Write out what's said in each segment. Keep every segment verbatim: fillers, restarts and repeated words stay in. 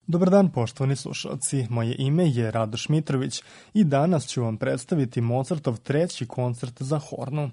Dobar dan, poštovani slušalci. Moje ime je Radoš Mitrović i danas ću vam predstaviti Mozartov treći koncert za hornu.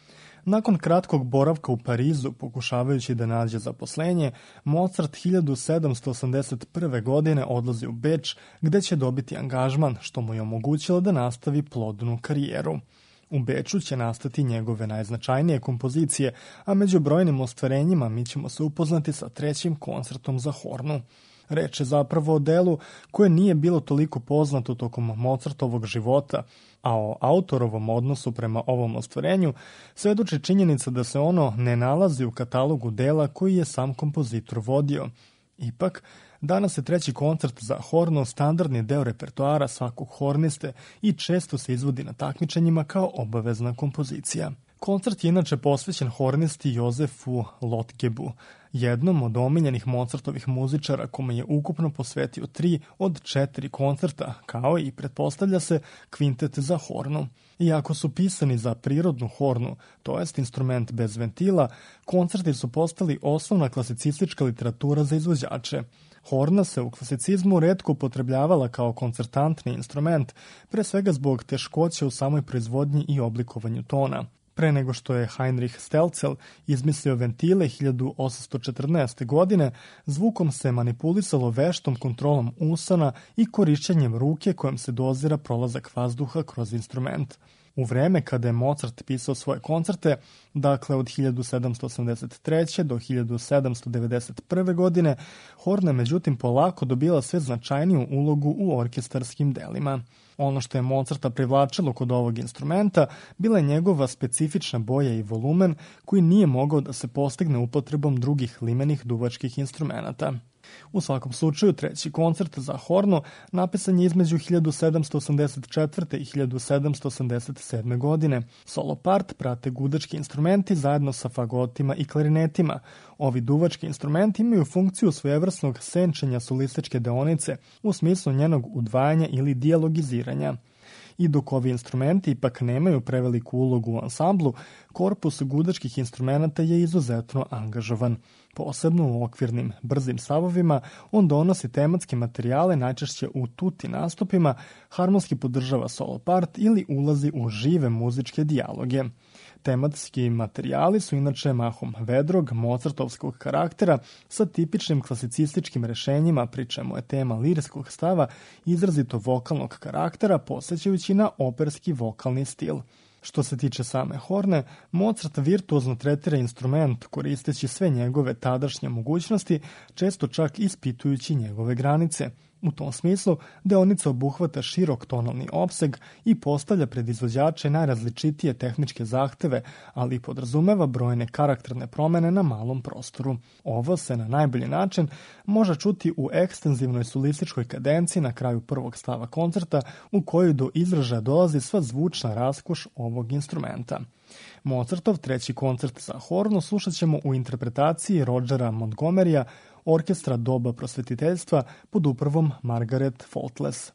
Nakon kratkog boravka u Parizu, pokušavajući da nađe zaposlenje, Mozart hiljadu sedamsto osamdeset prve. godine odlazi u Beč, gde će dobiti angažman, što mu je omogućilo da nastavi plodnu karijeru. U Beču će nastati njegove najznačajnije kompozicije, a među brojnim ostvarenjima mi ćemo se upoznati sa trećim koncertom za hornu. Reč je zapravo o delu koje nije bilo toliko poznato tokom Mozartovog života, a o autorovom odnosu prema ovom ostvarenju svedoči činjenica da se ono ne nalazi u katalogu dela koji je sam kompozitor vodio. Ipak, danas je treći koncert za hornu standardni deo repertoara svakog horniste i često se izvodi na takmičenjima kao obavezna kompozicija. Koncert je inače posvećen hornisti Jozefu Lotgebu, jednom od omiljenih Mozartovih muzičara kome je ukupno posvetio tri od četiri koncerta, kao i, pretpostavlja se, kvintet za hornu. Iako su pisani za prirodnu hornu, to jest instrument bez ventila, koncerti su postali osnovna klasicistička literatura za izvođače. Horna se u klasicizmu retko upotrebljavala kao koncertantni instrument, pre svega zbog teškoće u samoj proizvodnji i oblikovanju tona. Pre nego što je Heinrich Stelzel izmislio ventile hiljadu osamsto četrnaeste. godine, zvukom se manipulisalo veštom kontrolom usana i korišćenjem ruke kojom se dozira prolazak vazduha kroz instrument. U vreme kada je Mozart pisao svoje koncerte, dakle od hiljadu sedamsto osamdeset treće. do hiljadu sedamsto devedeset prve. godine, horna je međutim polako dobila sve značajniju ulogu u orkestarskim delima. Ono što je Mozarta privlačilo kod ovog instrumenta bila je njegova specifična boja i volumen koji nije mogao da se postigne upotrebom drugih limenih duvačkih instrumenata. U svakom slučaju, treći koncert za hornu napisan je između hiljadu sedamsto osamdeset četvrte. i hiljadu sedamsto osamdeset sedme. godine. Solo part prate gudački instrumenti zajedno sa fagotima i klarinetima. Ovi duvački instrumenti imaju funkciju svojevrsnog senčenja solističke deonice u smislu njenog udvajanja ili dijalogiziranja. I dok ovi instrumenti ipak nemaju preveliku ulogu u ansamblu, korpus gudačkih instrumenta je izuzetno angažovan. Posebno u okvirnim, brzim stavovima, on donosi tematske materijale najčešće u tutti nastupima, harmonski podržava solo part ili ulazi u žive muzičke dijaloge. Tematski materijali su inače mahom vedrog, mozartovskog karaktera sa tipičnim klasicističkim rešenjima, pri čemu je tema lirijskog stava izrazito vokalnog karaktera, posjećajući na operski vokalni stil. Što se tiče same horne, Mozart virtuozno tretira instrument koristeći sve njegove tadašnje mogućnosti, često čak ispitujući njegove granice. U tom smislu, deonica obuhvata širok tonalni opseg i postavlja pred izvođače najrazličitije tehničke zahteve, ali i podrazumeva brojne karakterne promene na malom prostoru. Ovo se na najbolji način može čuti u ekstenzivnoj solističkoj kadenciji na kraju prvog stava koncerta, u kojoj do izražaja dolazi sva zvučna raskoš ovog instrumenta. Mozartov treći koncert za hornu slušat ćemo u interpretaciji Rodgera Montgomerya, orkestra doba prosvetiteljstva pod upravom Margaret Faultless.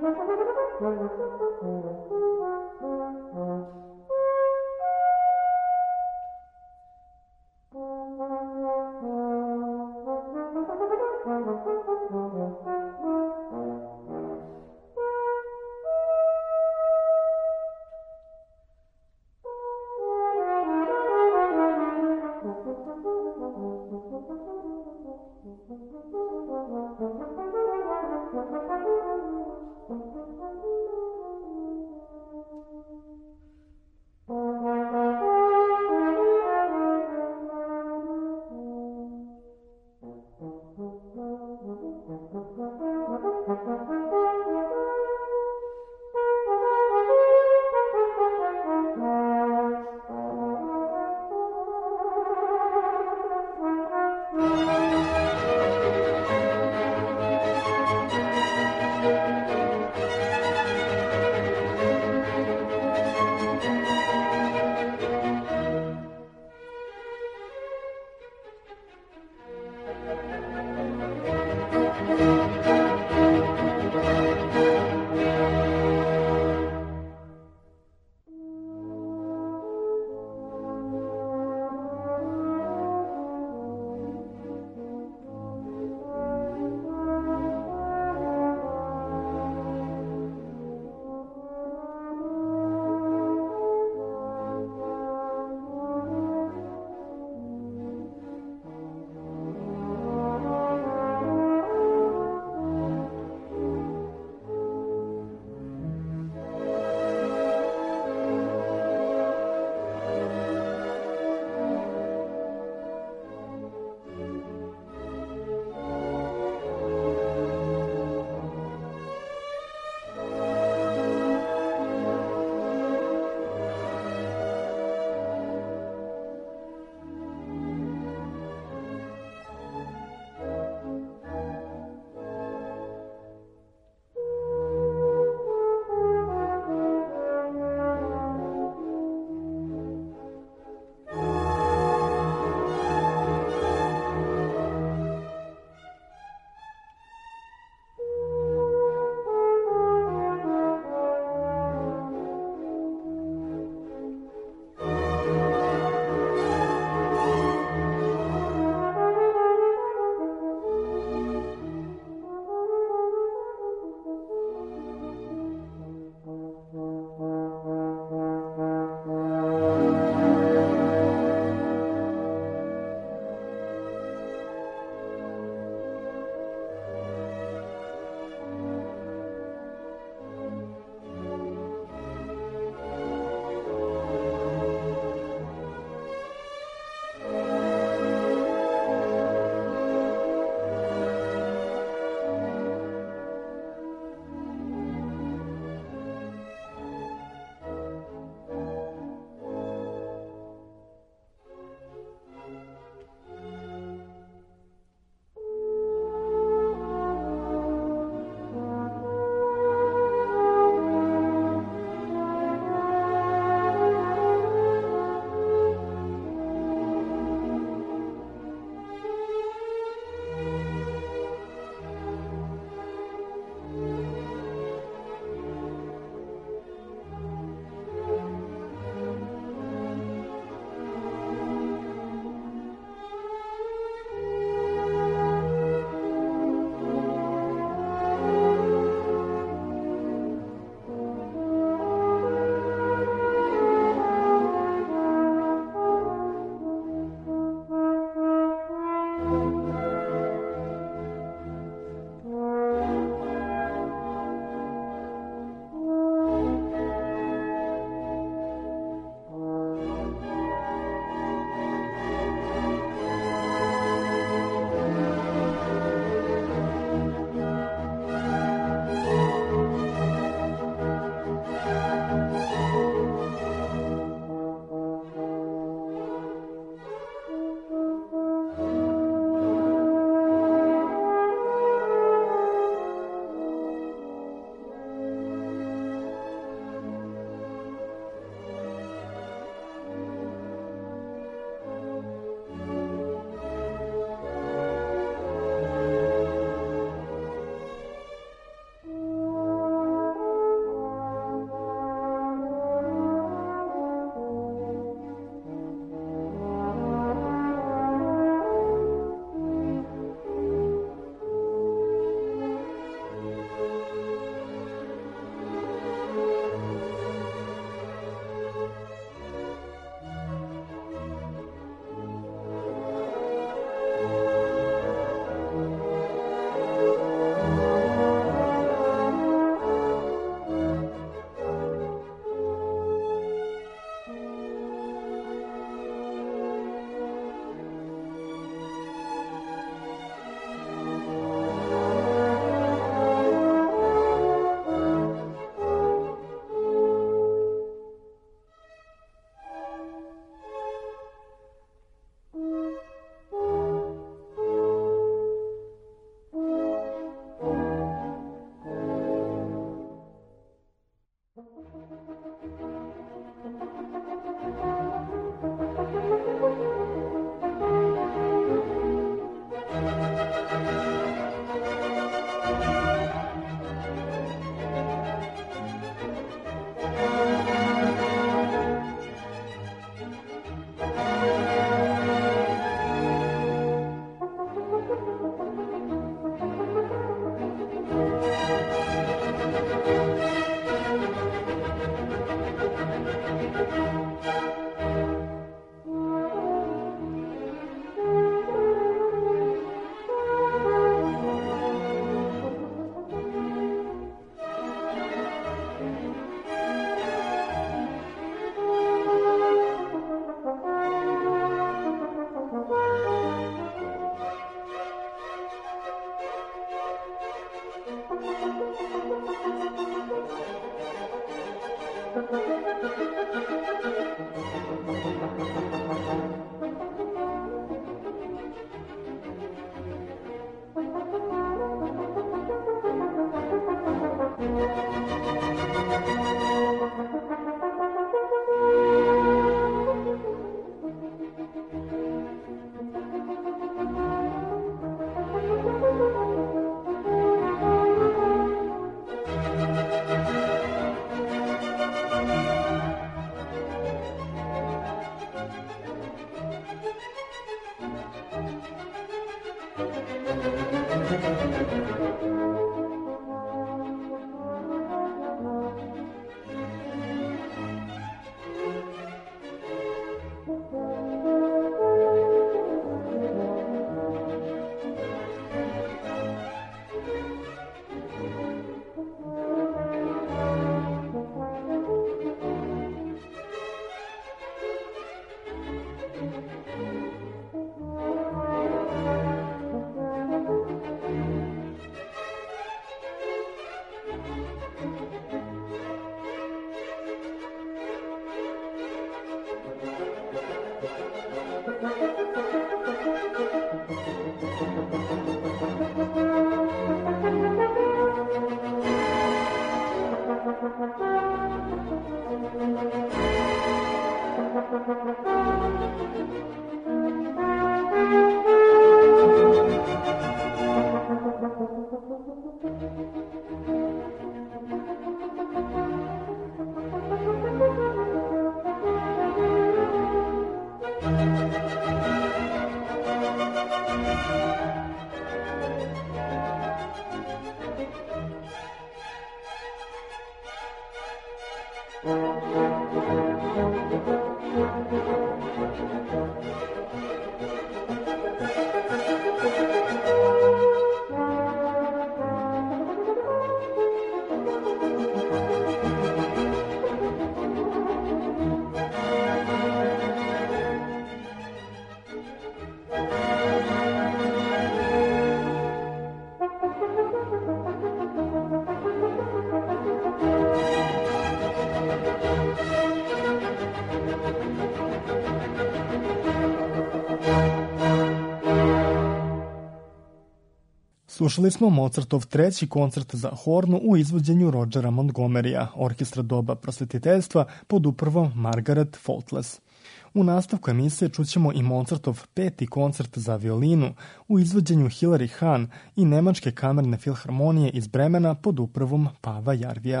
Slušali smo Mozartov treći koncert za hornu u izvođenju Rodgera Montgomerya, orkestra doba prosvetiteljstva pod upravom Margaret Faultless. U nastavku emisije čućemo i Mozartov peti koncert za violinu u izvođenju Hilary Hahn i Nemačke kamerne filharmonije iz Bremena pod upravom Pava Jarvija.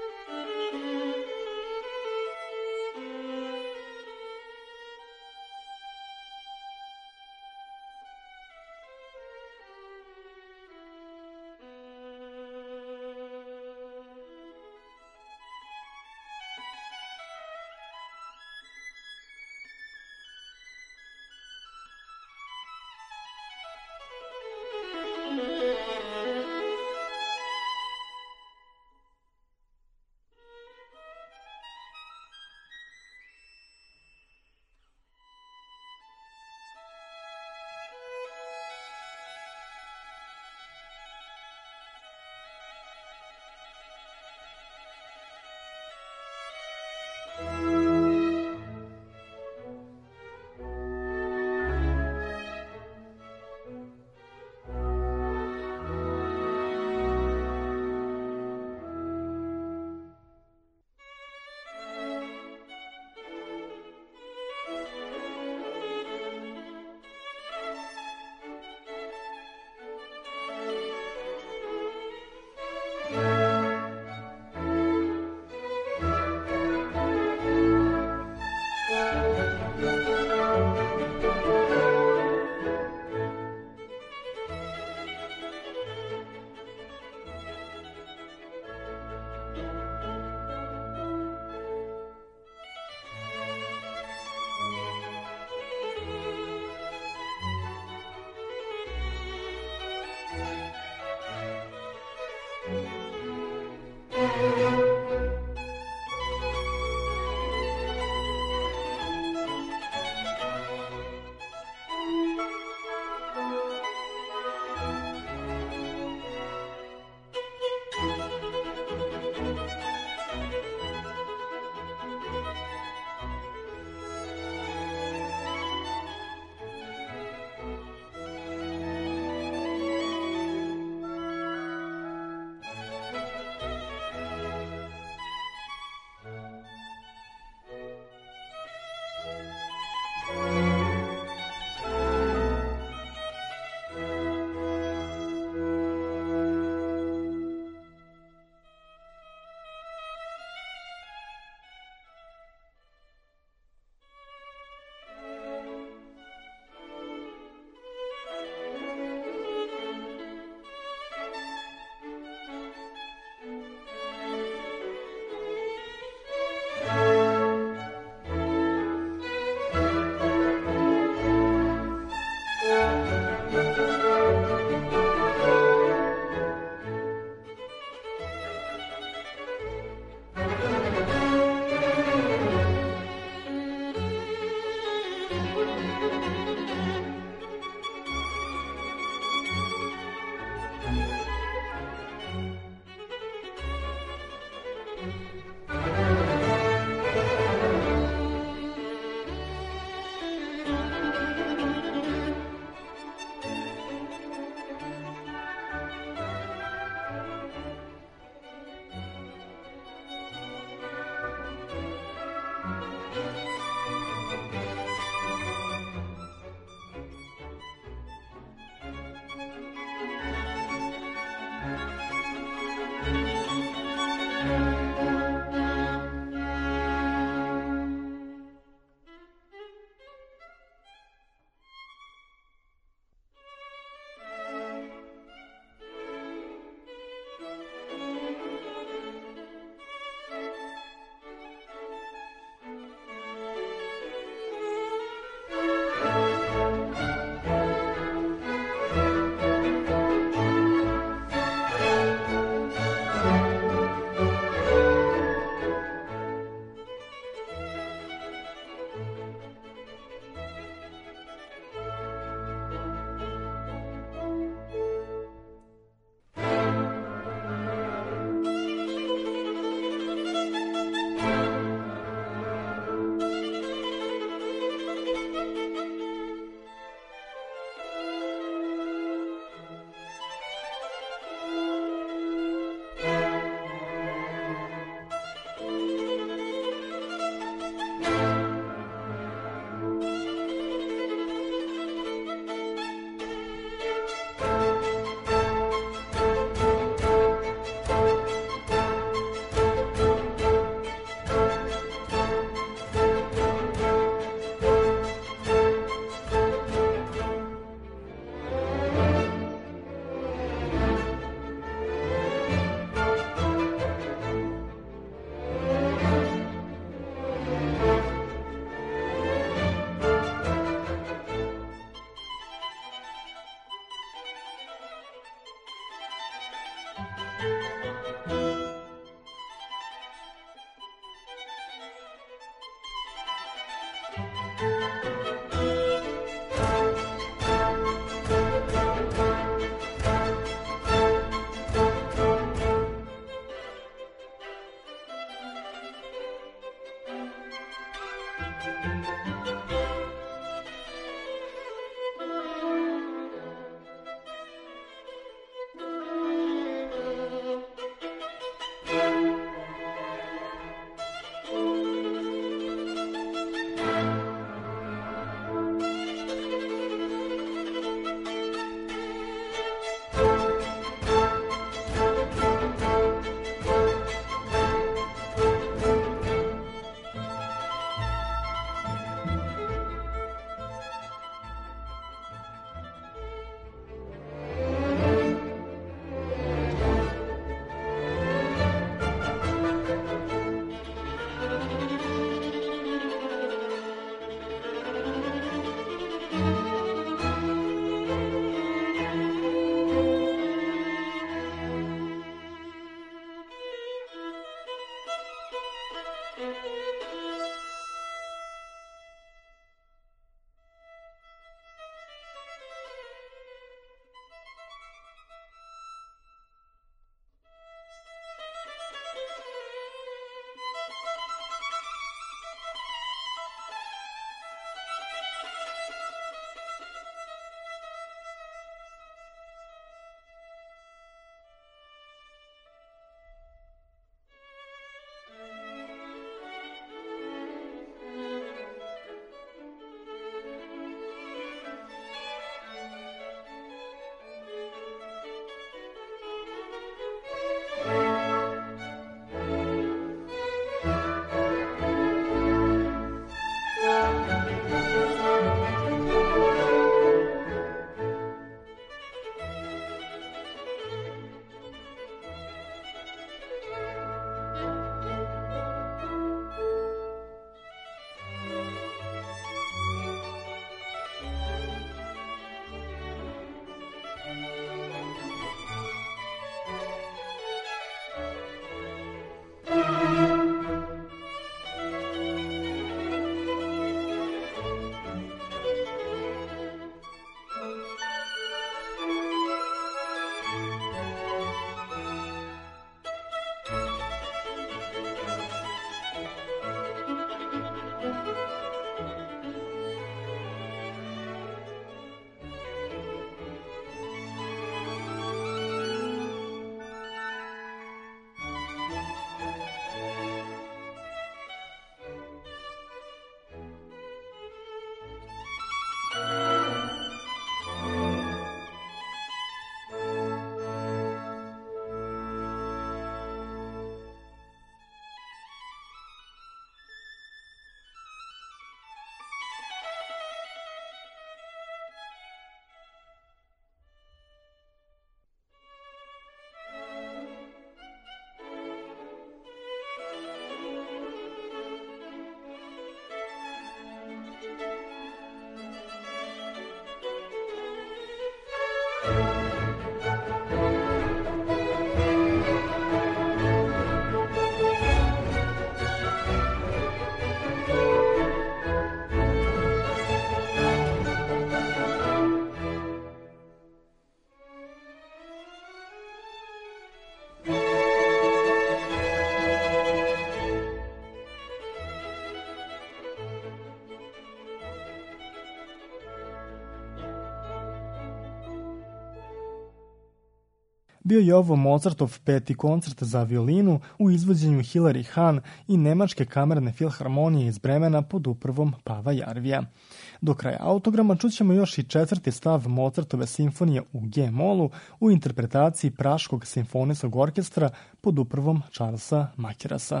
Bio je ovo Mozartov peti koncert za violinu u izvođenju Hilary Hahn i Nemačke kamerne filharmonije iz Bremena pod upravom Pava Jarvija. Do kraja autograma čućemo još i četvrti stav Mozartove simfonije u G-molu u interpretaciji Praškog simfonijskog orkestra pod upravom Charlesa Makerasa.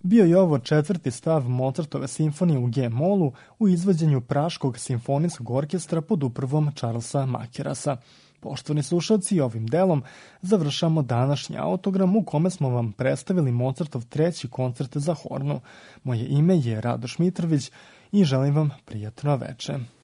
Bio je ovo četvrti stav Mozartove simfonije u G-molu u izvođenju Praškog simfonijskog orkestra pod upravom Charlesa Makerasa. Poštovani slušalci, ovim delom završamo današnji autogram u kome smo vam predstavili Mozartov treći koncert za hornu. Moje ime je Radoš Mitrović i želim vam prijatno veče.